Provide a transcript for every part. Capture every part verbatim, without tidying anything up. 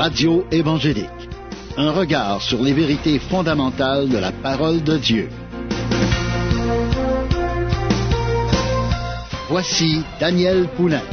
Radio évangélique. Un regard sur les vérités fondamentales de la parole de Dieu. Voici Daniel Poulain.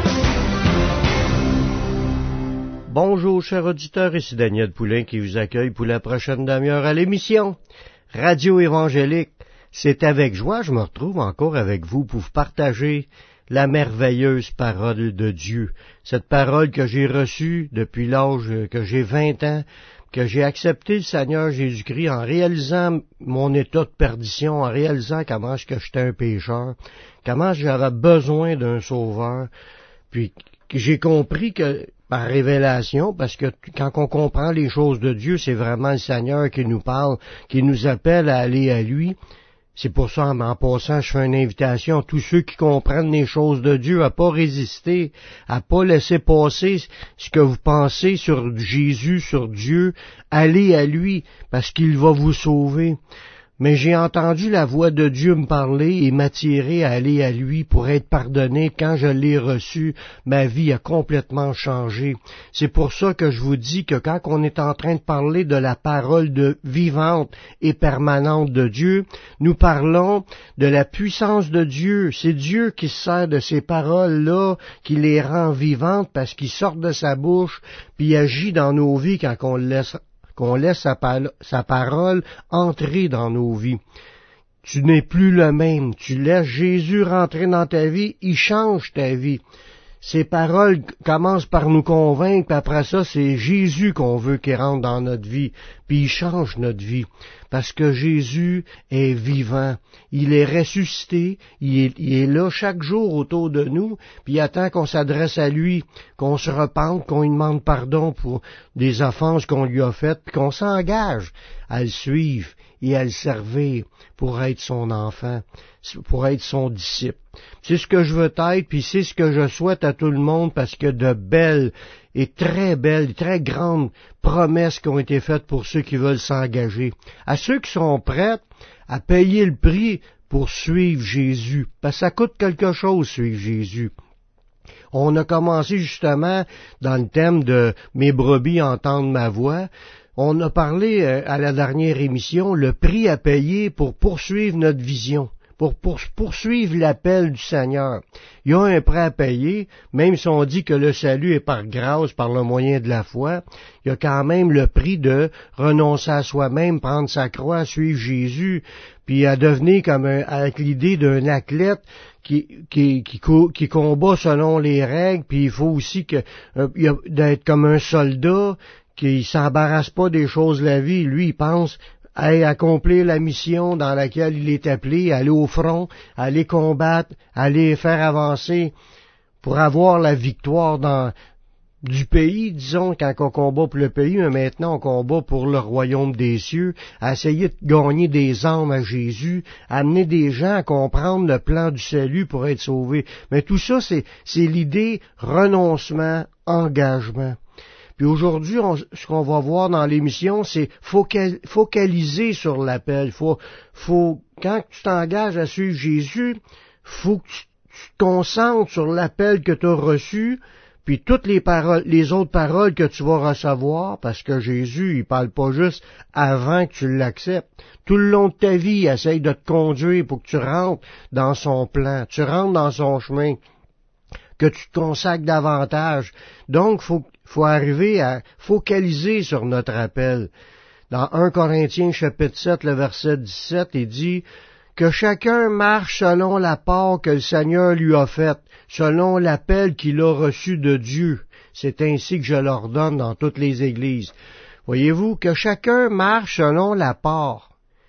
Bonjour, chers auditeurs, ici Daniel Poulain qui vous accueille pour la prochaine demi-heure à l'émission Radio évangélique. C'est avec joie, je me retrouve encore avec vous pour vous partager la merveilleuse parole de Dieu. Cette parole que j'ai reçue depuis l'âge que j'ai vingt ans, que j'ai accepté le Seigneur Jésus-Christ en réalisant mon état de perdition, en réalisant comment est-ce que j'étais un pécheur, comment j'avais besoin d'un sauveur, puis que j'ai compris que par révélation, parce que quand on comprend les choses de Dieu, c'est vraiment le Seigneur qui nous parle, qui nous appelle à aller à lui. C'est pour ça, en passant, je fais une invitation à tous ceux qui comprennent les choses de Dieu à pas résister, à pas laisser passer ce que vous pensez sur Jésus, sur Dieu. Allez à lui, parce qu'il va vous sauver. Mais j'ai entendu la voix de Dieu me parler et m'attirer à aller à lui pour être pardonné. Quand je l'ai reçu, ma vie a complètement changé. C'est pour ça que je vous dis que quand on est en train de parler de la parole de vivante et permanente de Dieu, nous parlons de la puissance de Dieu. C'est Dieu qui se sert de ces paroles-là, qui les rend vivantes parce qu'ils sortent de sa bouche, puis il agit dans nos vies quand on le laisse qu'on laisse sa, pa- sa parole entrer dans nos vies. Tu n'es plus le même. Tu laisses Jésus rentrer dans ta vie, il change ta vie. Ces paroles commencent par nous convaincre, puis après ça, c'est Jésus qu'on veut qu'il rentre dans notre vie, puis il change notre vie. Parce que Jésus est vivant. Il est ressuscité, il est, il est là chaque jour autour de nous, puis il attend qu'on s'adresse à lui, qu'on se repente, qu'on lui demande pardon pour des offenses qu'on lui a faites, puis qu'on s'engage à le suivre et à le servir pour être son enfant, pour être son disciple. C'est ce que je veux être, puis c'est ce que je souhaite à tout le monde, parce que de belles et très belles, très grandes promesses qui ont été faites pour ceux qui veulent s'engager. À ceux qui sont prêts à payer le prix pour suivre Jésus, parce que ça coûte quelque chose, suivre Jésus. On a commencé justement dans le thème de « Mes brebis entendent ma voix ». On a parlé à la dernière émission, le prix à payer pour poursuivre notre vision, pour, pour poursuivre l'appel du Seigneur. Il y a un prix à payer, même si on dit que le salut est par grâce, par le moyen de la foi, il y a quand même le prix de renoncer à soi-même, prendre sa croix, suivre Jésus, puis à devenir comme un, avec l'idée d'un athlète qui, qui, qui, qui combat selon les règles, puis il faut aussi que euh, d'être comme un soldat, qui s'embarrasse pas des choses de la vie. Lui, il pense à accomplir la mission dans laquelle il est appelé, aller au front, aller combattre, aller faire avancer pour avoir la victoire dans du pays, disons, quand on combat pour le pays, mais maintenant on combat pour le royaume des cieux, à essayer de gagner des âmes à Jésus, à amener des gens à comprendre le plan du salut pour être sauvés. Mais tout ça, c'est, c'est l'idée renoncement, engagement. Puis aujourd'hui, on, ce qu'on va voir dans l'émission, c'est focal, focaliser sur l'appel. Faut, faut, quand tu t'engages à suivre Jésus, faut que tu, tu te concentres sur l'appel que tu as reçu, puis toutes les paroles, les autres paroles que tu vas recevoir, parce que Jésus, il parle pas juste avant que tu l'acceptes. Tout le long de ta vie, il essaye de te conduire pour que tu rentres dans son plan, tu rentres dans son chemin, que tu te consacres davantage. Donc, faut faut arriver à focaliser sur notre appel. Dans un Corinthiens chapitre sept, le verset dix-sept, il dit que chacun marche selon la part que le Seigneur lui a faite, selon l'appel qu'il a reçu de Dieu. C'est ainsi que je l'ordonne dans toutes les églises. Voyez-vous, que chacun marche selon la part.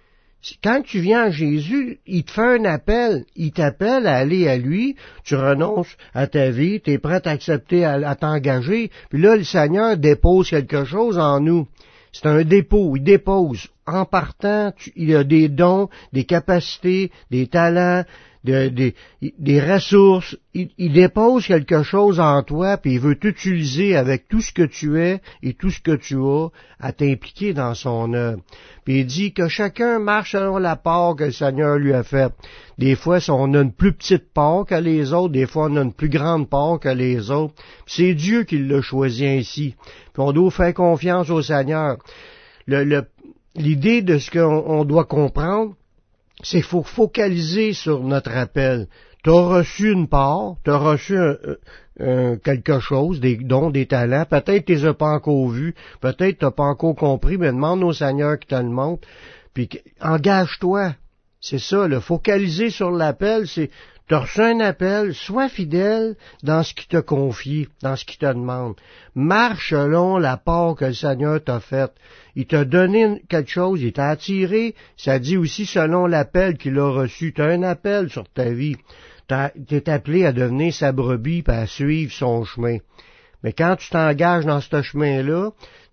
Quand tu viens à Jésus, il te fait un appel, il t'appelle à aller à lui, tu renonces à ta vie, tu es prêt à accepter, à, à t'engager, puis là, le Seigneur dépose quelque chose en nous. C'est un dépôt, il dépose. En partant, tu, il y a des dons, des capacités, des talents, de, des, des ressources. Il, il dépose quelque chose en toi, puis il veut t'utiliser avec tout ce que tu es et tout ce que tu as à t'impliquer dans son œuvre. Puis il dit que chacun marche selon la part que le Seigneur lui a faite. Des fois, on a une plus petite part que les autres, des fois, on a une plus grande part que les autres. Puis c'est Dieu qui l'a choisi ainsi. Puis on doit faire confiance au Seigneur. Le, le, l'idée de ce qu'on on doit comprendre, c'est qu'il faut focaliser sur notre appel. Tu as reçu une part, tu as reçu un, un, quelque chose, des dons, des talents, peut-être tu les as pas encore vus, peut-être tu n'as pas encore compris, mais demande au Seigneur qui te le montre, puis engage-toi. C'est ça, le focaliser sur l'appel, c'est tu as reçu un appel, sois fidèle dans ce qu'il t'a confié, dans ce qu'il te demande. Marche selon la part que le Seigneur t'a faite. Il t'a donné quelque chose, il t'a attiré, ça dit aussi selon l'appel qu'il a reçu. Tu as un appel sur ta vie. Tu es appelé à devenir sa brebis et à suivre son chemin. Mais quand tu t'engages dans ce chemin-là,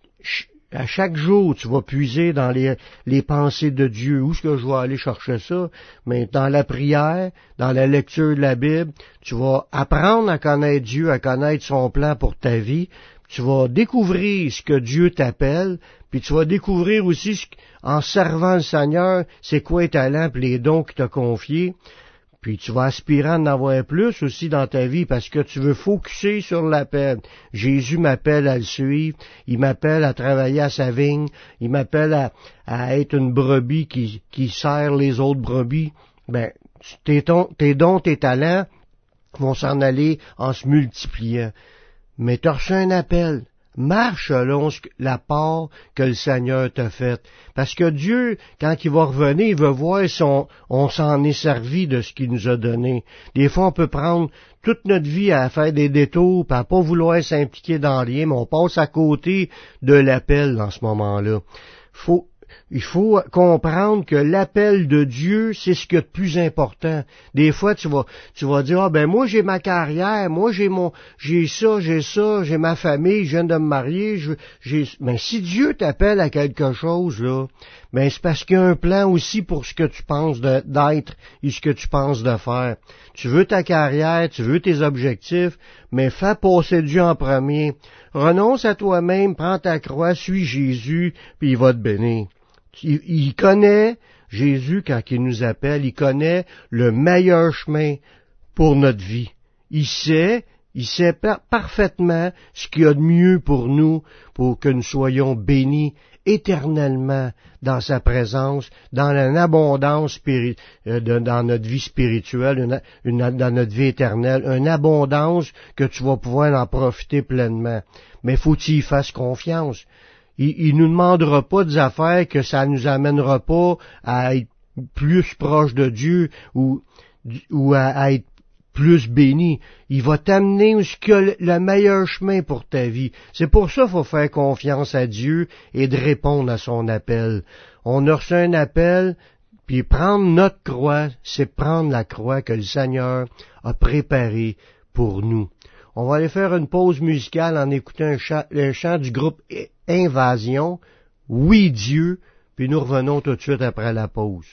à chaque jour, tu vas puiser dans les, les pensées de Dieu. Où est-ce que je vais aller chercher ça? Mais dans la prière, dans la lecture de la Bible, tu vas apprendre à connaître Dieu, à connaître son plan pour ta vie. Tu vas découvrir ce que Dieu t'appelle, puis tu vas découvrir aussi, ce, en servant le Seigneur, c'est quoi les talents et les dons qu'il t'a confiés. Puis tu vas aspirer à en avoir plus aussi dans ta vie parce que tu veux focusser sur l'appel. Jésus m'appelle à le suivre, il m'appelle à travailler à sa vigne, il m'appelle à, à être une brebis qui, qui sert les autres brebis. Ben, tes, ton, tes dons, tes talents vont s'en aller en se multipliant. Mais tu as reçu un appel. Marche selon la part que le Seigneur t'a faite. Parce que Dieu, quand il va revenir, il veut voir si on, on s'en est servi de ce qu'il nous a donné. Des fois, on peut prendre toute notre vie à faire des détours, puis à pas vouloir s'impliquer dans rien, mais on passe à côté de l'appel dans ce moment-là. Faut, il faut comprendre que l'appel de Dieu, c'est ce qui est le plus important. Des fois, tu vas, tu vas dire, ah ben moi j'ai ma carrière, moi j'ai mon, j'ai ça, j'ai ça, j'ai ma famille, je viens de me marier, je, j'ai, mais si Dieu t'appelle à quelque chose là, ben c'est parce qu'il y a un plan aussi pour ce que tu penses de, d'être et ce que tu penses de faire. Tu veux ta carrière, tu veux tes objectifs, mais fais passer Dieu en premier. Renonce à toi-même, prends ta croix, suis Jésus, puis il va te bénir. Il, il connaît, Jésus, quand il nous appelle, il connaît le meilleur chemin pour notre vie. Il sait, il sait par- parfaitement ce qu'il y a de mieux pour nous, pour que nous soyons bénis éternellement dans sa présence, dans une abondance spiri- euh, de, dans notre vie spirituelle, une, une, dans notre vie éternelle, une abondance que tu vas pouvoir en profiter pleinement. Mais faut qu'il y fasse confiance. Il, il nous demandera pas des affaires que ça nous amènera pas à être plus proche de Dieu ou, ou à, à être plus béni. Il va t'amener où ce qu'il y a le meilleur chemin pour ta vie. C'est pour ça qu'il faut faire confiance à Dieu et de répondre à son appel. On a reçu un appel, puis prendre notre croix, c'est prendre la croix que le Seigneur a préparée pour nous. On va aller faire une pause musicale en écoutant un chant, un chant du groupe Invasion, Oui Dieu, puis nous revenons tout de suite après la pause.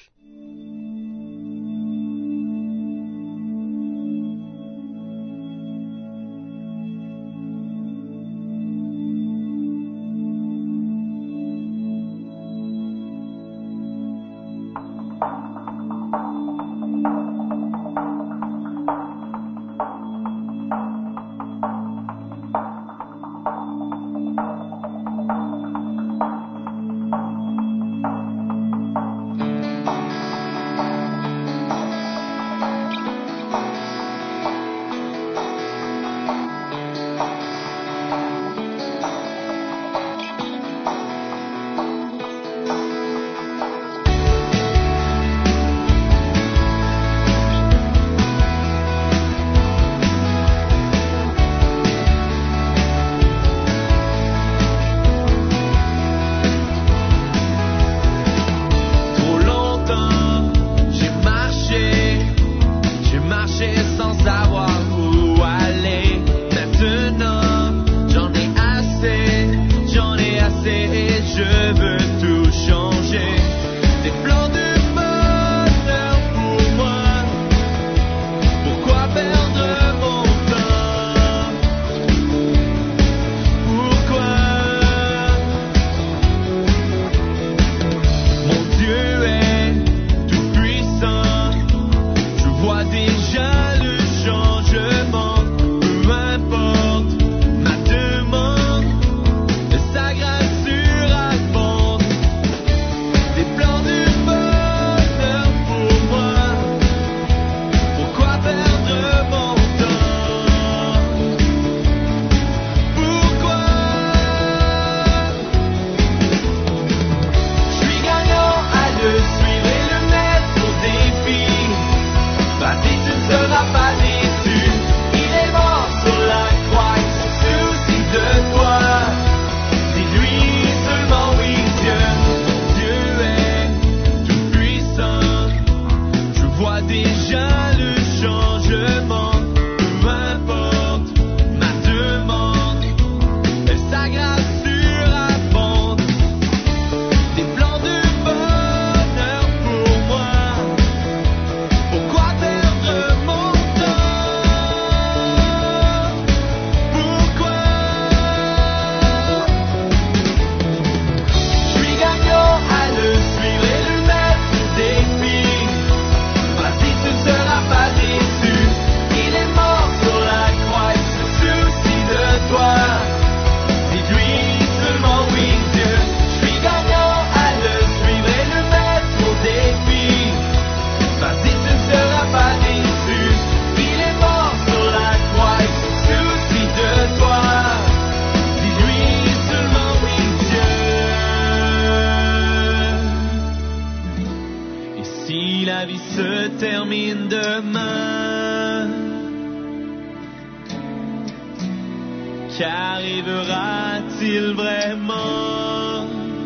qu'arrivera-t-il vraiment?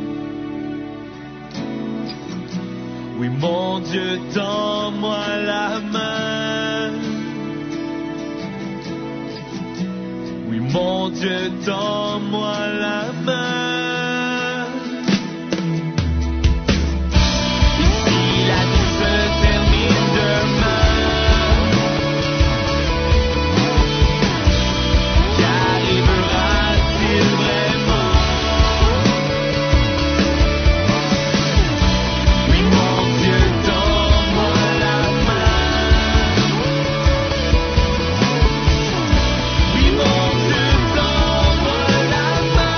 Oui, mon Dieu, tends-moi la main. Oui, mon Dieu, tends-moi la main. Et si la vie se termine demain, qu'arrivera-t-il vraiment? Oui, mon Dieu, tends-moi la main. Oui, mon Dieu, tends-moi la main.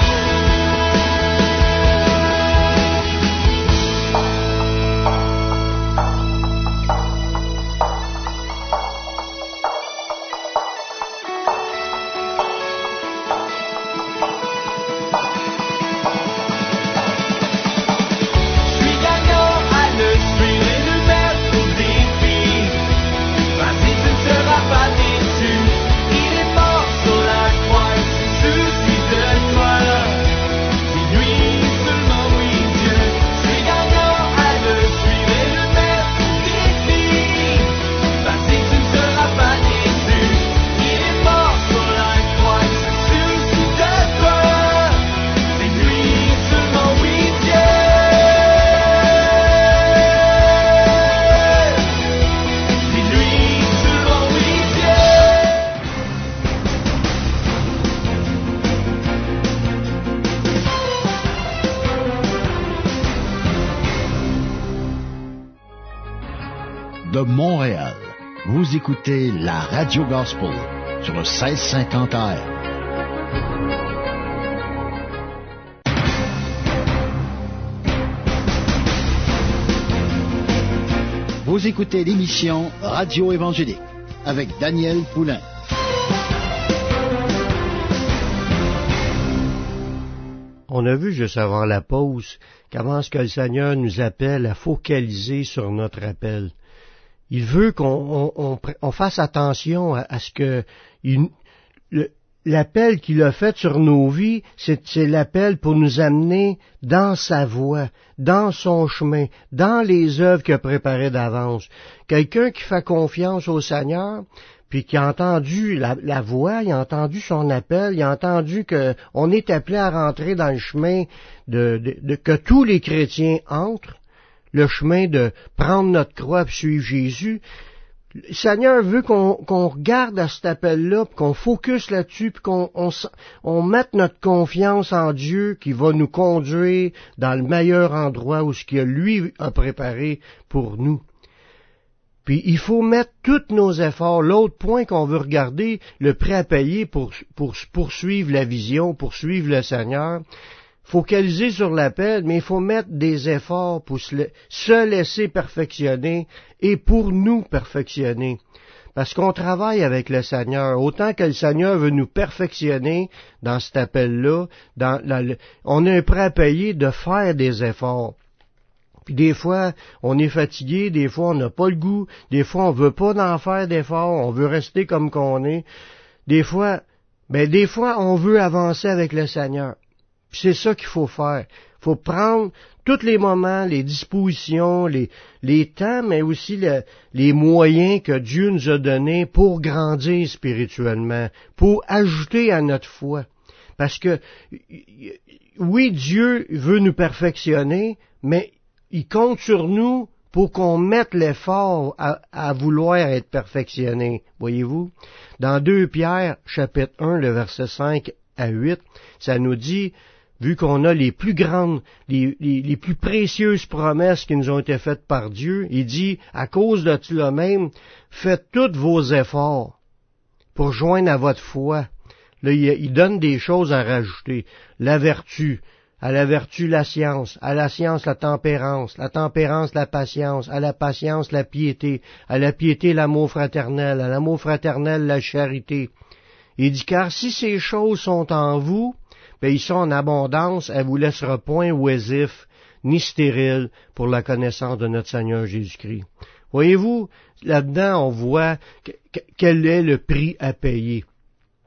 Je suis gagnant à le suivre et le mettre au défi. Vas-y, tu ne seras pas déçu. Il est mort sur la croix, il se soucie de toi. C'est lui seulement, oui Dieu. Je suis gagnant à le suivre et le mettre au défi. Vas-y, tu ne seras pas déçu. Il est mort sur la croix, il se soucie de toi. C'est lui seulement, oui Dieu. C'est lui seulement, oui Dieu. De Montréal, vous écoutez la Radio Gospel sur le seize cinquante A M. Vous écoutez l'émission Radio Évangélique avec Daniel Poulain. On a vu juste avant la pause comment est-ce que le Seigneur nous appelle à focaliser sur notre appel. Il veut qu'on on, on, on fasse attention à, à ce que il, le, l'appel qu'il a fait sur nos vies, c'est, c'est l'appel pour nous amener dans sa voie, dans son chemin, dans les œuvres qu'il a préparées d'avance. Quelqu'un qui fait confiance au Seigneur, puis qui a entendu la, la voix, il a entendu son appel, il a entendu que on est appelé à rentrer dans le chemin de, de, de que tous les chrétiens entrent, le chemin de prendre notre croix et suivre Jésus. Le Seigneur veut qu'on, qu'on regarde à cet appel-là, puis qu'on focus là-dessus, puis qu'on on, on mette notre confiance en Dieu qui va nous conduire dans le meilleur endroit où ce qu'il lui a préparé pour nous. Puis il faut mettre tous nos efforts. L'autre point qu'on veut regarder, le prêt à payer pour, pour poursuivre la vision, poursuivre le Seigneur. Focaliser sur l'appel, mais il faut mettre des efforts pour se, se laisser perfectionner et pour nous perfectionner. Parce qu'on travaille avec le Seigneur. Autant que le Seigneur veut nous perfectionner dans cet appel-là, dans la, on a un prêt à payer de faire des efforts. Puis des fois, on est fatigué, des fois on n'a pas le goût, des fois on veut pas en faire d'efforts, on veut rester comme qu'on est. Des fois, ben des fois on veut avancer avec le Seigneur. Puis c'est ça qu'il faut faire. Il faut prendre tous les moments, les dispositions, les, les temps, mais aussi le, les moyens que Dieu nous a donnés pour grandir spirituellement, pour ajouter à notre foi. Parce que, oui, Dieu veut nous perfectionner, mais il compte sur nous pour qu'on mette l'effort à, à vouloir être perfectionné. Voyez-vous? Dans deux Pierre, chapitre un, le verset cinq à huit, ça nous dit, vu qu'on a les plus grandes, les, les, les plus précieuses promesses qui nous ont été faites par Dieu, il dit, à cause de cela même, faites tous vos efforts pour joindre à votre foi. Là, il, il donne des choses à rajouter. La vertu, à la vertu la science, à la science la tempérance, la tempérance la patience, à la patience la piété, à la piété l'amour fraternel, à l'amour fraternel la charité. Il dit, car si ces choses sont en vous, ben, ils sont en abondance, elle vous laissera point oisif, ni stérile, pour la connaissance de notre Seigneur Jésus-Christ. Voyez-vous, là-dedans, on voit que, que, quel est le prix à payer.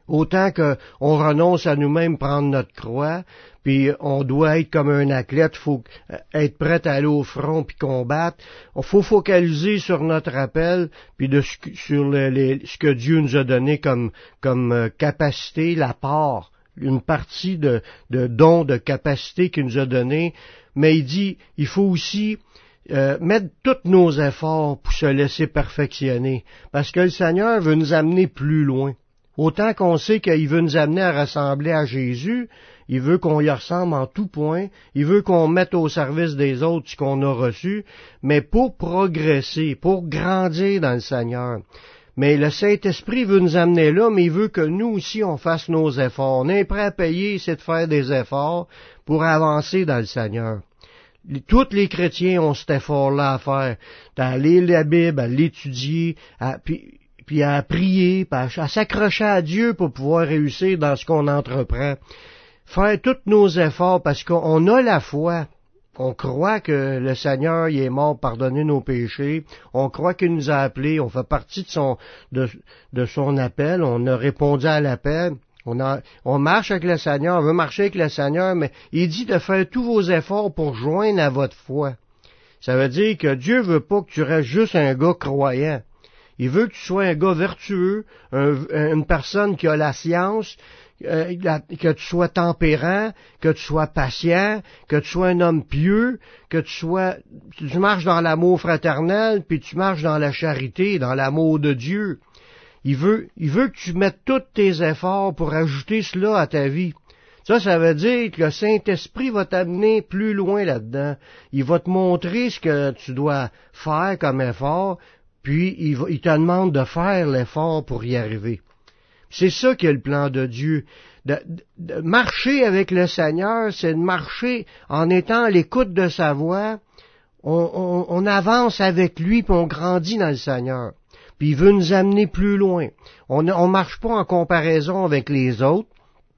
Autant qu'on renonce à nous-mêmes prendre notre croix, puis on doit être comme un athlète, il faut être prêt à aller au front puis combattre. Il faut focaliser sur notre appel, puis de ce, sur le, les, ce que Dieu nous a donné comme, comme euh, capacité, la part, une partie de, de dons, de capacité qu'il nous a donné. Mais il dit, il faut aussi euh, mettre tous nos efforts pour se laisser perfectionner, parce que le Seigneur veut nous amener plus loin. Autant qu'on sait qu'il veut nous amener à ressembler à Jésus, il veut qu'on y ressemble en tout point, il veut qu'on mette au service des autres ce qu'on a reçu, mais pour progresser, pour grandir dans le Seigneur. Mais le Saint-Esprit veut nous amener là, mais il veut que nous aussi on fasse nos efforts. On est prêt à payer, c'est de faire des efforts pour avancer dans le Seigneur. Tous les chrétiens ont cet effort-là à faire, à lire la Bible, à l'étudier, à... puis, puis à prier, puis à, à s'accrocher à Dieu pour pouvoir réussir dans ce qu'on entreprend. Faire tous nos efforts parce qu'on a la foi. On croit que le Seigneur il est mort pour pardonner nos péchés. On croit qu'il nous a appelés. On fait partie de son, de, de son appel. On a répondu à l'appel. On, a, on marche avec le Seigneur. On veut marcher avec le Seigneur, mais il dit de faire tous vos efforts pour joindre à votre foi. Ça veut dire que Dieu veut pas que tu restes juste un gars croyant. Il veut que tu sois un gars vertueux, un, une personne qui a la science, euh, que tu sois tempérant, que tu sois patient, que tu sois un homme pieux, que tu sois, tu marches dans l'amour fraternel, puis tu marches dans la charité, dans l'amour de Dieu. Il veut, il veut que tu mettes tous tes efforts pour ajouter cela à ta vie. Ça, ça veut dire que le Saint-Esprit va t'amener plus loin là-dedans. Il va te montrer ce que tu dois faire comme effort, puis il, va, il te demande de faire l'effort pour y arriver. C'est ça qui est le plan de Dieu. De, de, de marcher avec le Seigneur, c'est de marcher en étant à l'écoute de sa voix. On, on, on avance avec lui, puis on grandit dans le Seigneur. Puis il veut nous amener plus loin. On ne marche pas en comparaison avec les autres.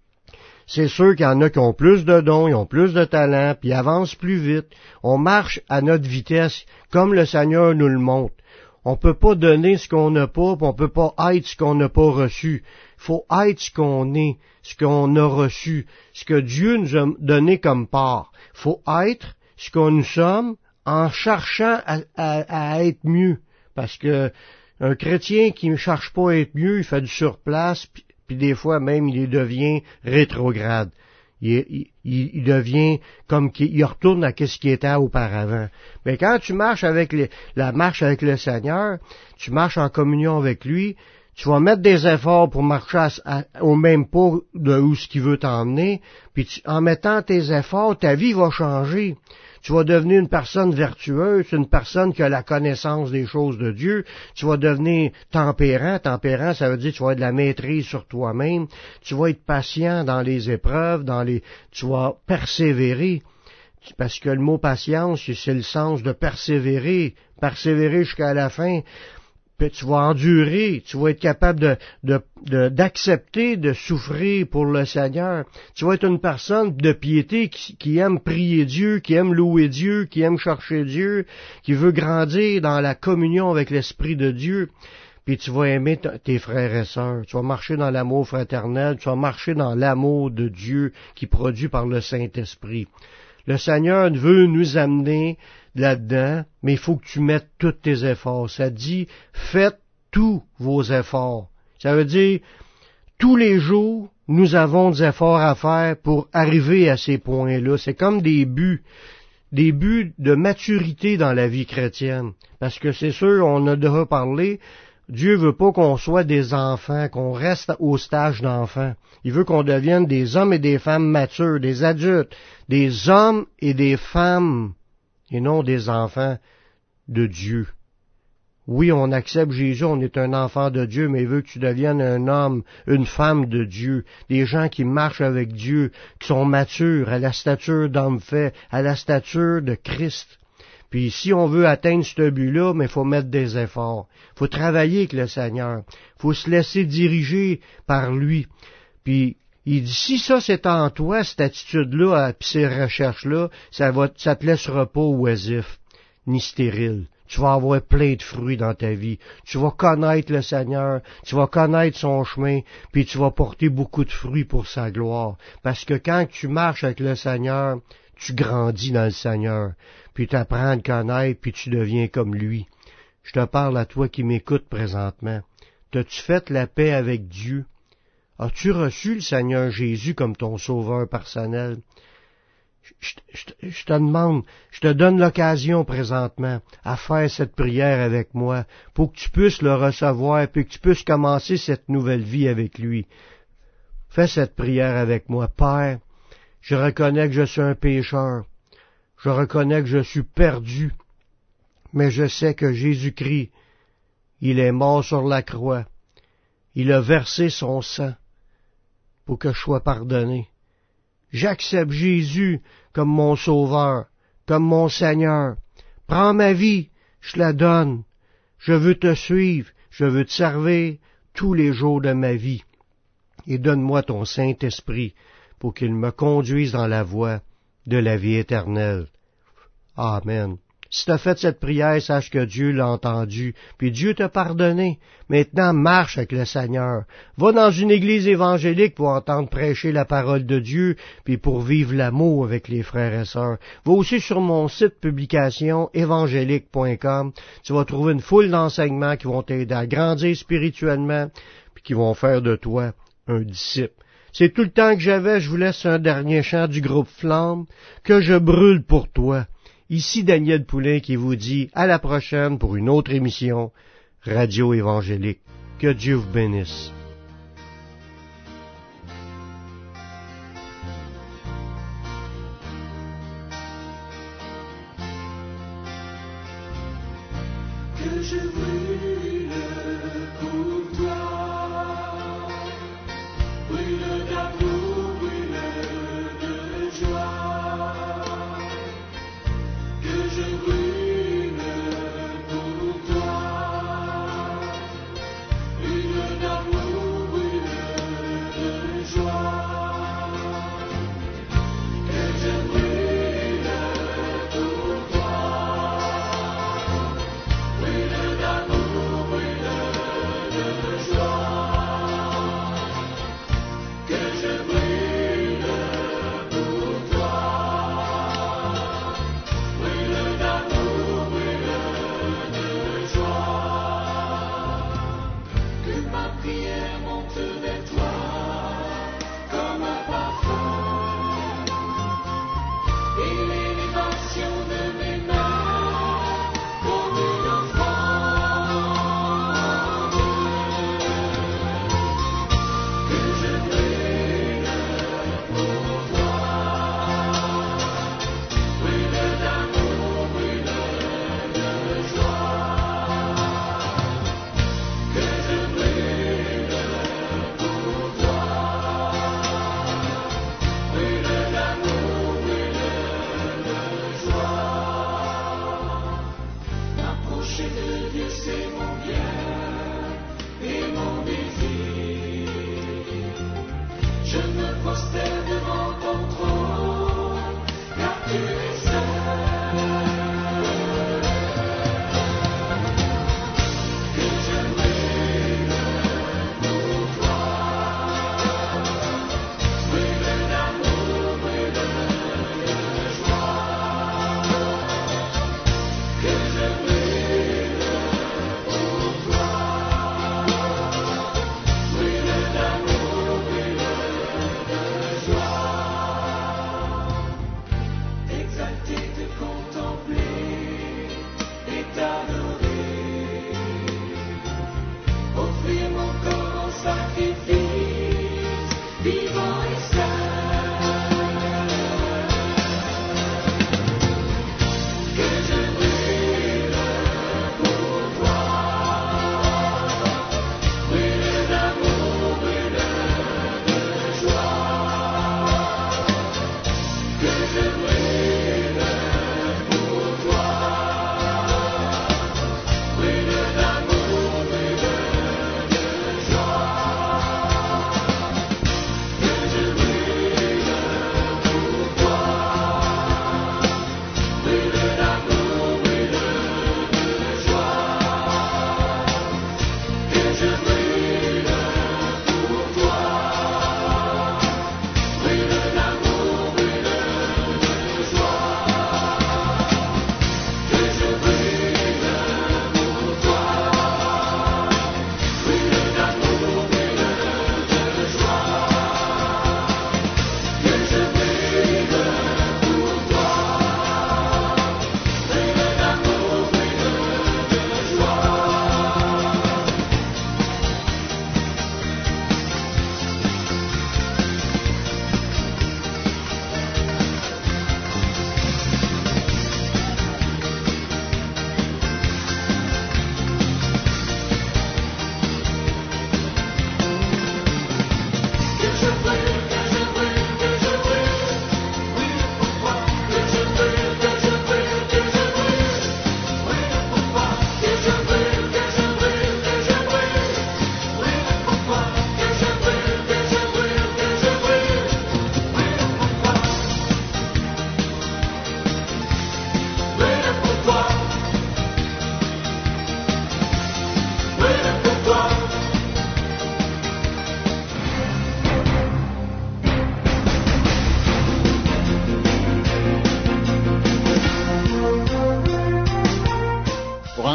C'est sûr qu'il y en a qui ont plus de dons, ils ont plus de talent, puis ils avancent plus vite. On marche à notre vitesse, comme le Seigneur nous le montre. On peut pas donner ce qu'on n'a pas, puis on peut pas être ce qu'on n'a pas reçu. Il faut être ce qu'on est, ce qu'on a reçu, ce que Dieu nous a donné comme part. Il faut être ce que nous sommes en cherchant à, à, à être mieux. Parce que un chrétien qui ne cherche pas à être mieux, il fait du surplace, puis, puis des fois même il devient rétrograde. Il, il, il devient comme qu'il il retourne à ce qui était auparavant. Mais quand tu marches avec les, la marche avec le Seigneur, tu marches en communion avec lui, tu vas mettre des efforts pour marcher à, à, au même pas de où ce qu'il veut t'emmener, puis tu, en mettant tes efforts, ta vie va changer. Tu vas devenir une personne vertueuse, une personne qui a la connaissance des choses de Dieu. Tu vas devenir tempérant. Tempérant, ça veut dire que tu vas avoir de la maîtrise sur toi-même. Tu vas être patient dans les épreuves, dans les, tu vas persévérer. Parce que le mot patience, c'est le sens de persévérer. Persévérer jusqu'à la fin. Puis tu vas endurer, tu vas être capable de, de, de, d'accepter de souffrir pour le Seigneur. Tu vas être une personne de piété qui, qui aime prier Dieu, qui aime louer Dieu, qui aime chercher Dieu, qui veut grandir dans la communion avec l'Esprit de Dieu. Puis tu vas aimer t- tes frères et sœurs. Tu vas marcher dans l'amour fraternel, tu vas marcher dans l'amour de Dieu qui est produit par le Saint-Esprit. Le Seigneur veut nous amener là-dedans, mais il faut que tu mettes tous tes efforts. Ça dit, faites tous vos efforts. Ça veut dire, tous les jours, nous avons des efforts à faire pour arriver à ces points-là. C'est comme des buts, des buts de maturité dans la vie chrétienne. Parce que c'est sûr, on a déjà parlé, Dieu veut pas qu'on soit des enfants, qu'on reste au stage d'enfants. Il veut qu'on devienne des hommes et des femmes matures, des adultes, des hommes et des femmes, et non des enfants de Dieu. Oui, on accepte Jésus, on est un enfant de Dieu, mais il veut que tu deviennes un homme, une femme de Dieu, des gens qui marchent avec Dieu, qui sont matures, à la stature d'homme fait, à la stature de Christ. Puis si on veut atteindre ce but-là, mais il faut mettre des efforts. Il faut travailler avec le Seigneur. Il faut se laisser diriger par lui. Puis il dit, si ça c'est en toi, cette attitude-là, puis ces recherches-là, ça va, ça te laissera pas oisif, ni stérile. tu vas avoir plein de fruits dans ta vie. Tu vas connaître le Seigneur, tu vas connaître son chemin, puis tu vas porter beaucoup de fruits pour sa gloire. Parce que quand tu marches avec le Seigneur, tu grandis dans le Seigneur, puis tu apprends à le connaître, puis tu deviens comme lui. Je te parle à toi qui m'écoutes présentement. T'as-tu fait la paix avec Dieu? As-tu reçu le Seigneur Jésus comme ton sauveur personnel? Je, je, je te demande, je te donne l'occasion présentement à faire cette prière avec moi pour que tu puisses le recevoir puis que tu puisses commencer cette nouvelle vie avec lui. Fais cette prière avec moi. Père, je reconnais que je suis un pécheur. Je reconnais que je suis perdu. Mais je sais que Jésus-Christ, il est mort sur la croix. Il a versé son sang pour que je sois pardonné. J'accepte Jésus comme mon sauveur, comme mon Seigneur. Prends ma vie, je la donne. Je veux te suivre, je veux te servir tous les jours de ma vie. Et donne-moi ton Saint-Esprit pour qu'il me conduise dans la voie de la vie éternelle. Amen. Si tu as fait cette prière, sache que Dieu l'a entendu, puis Dieu t'a pardonné. Maintenant, marche avec le Seigneur. Va dans une église évangélique pour entendre prêcher la parole de Dieu, puis pour vivre l'amour avec les frères et sœurs. Va aussi sur mon site publication évangélique point com. Tu vas trouver une foule d'enseignements qui vont t'aider à grandir spirituellement, puis qui vont faire de toi un disciple. C'est tout le temps que j'avais. Je vous laisse un dernier chant du groupe Flamme, que je brûle pour toi. Ici Daniel Poulain qui vous dit à la prochaine pour une autre émission Radio Évangélique. Que Dieu vous bénisse. Que je brûle pour toi, brûle d'amour, brûle de joie. Que je brûle pour toi, brûle d'amour, brûle de joie. Que je brûle pour toi, brûle d'amour, brûle de joie. Que je brûle pour toi. Prière monte vers toi comme un parfum, et l'élévation de mes mains comme une offrande. Que je brûle pour toi, brûle d'amour, brûle de joie. Que je brûle pour toi, brûle d'amour, brûle de joie. M'approcher de Dieu, c'est mon bien et mon désir. Je me prosterne devant ton trône, car tu es saint. Que je brûle pour toi, brûle d'amour, brûle de joie. Que je brûle pour toi, brûle d'amour, brûle de joie. Exalté te contempler et t'adorer, offrir mon corps en sacrifice vivant et saint. Que je brûle pour toi, brûle d'amour, brûle de joie. Que je brûle pour toi, brûle d'amour, brûle de joie. Que je brûle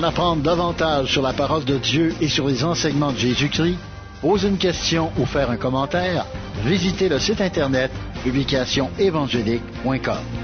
en apprendre davantage sur la parole de Dieu et sur les enseignements de Jésus-Christ, poser une question ou faire un commentaire, visitez le site internet publication évangélique point com.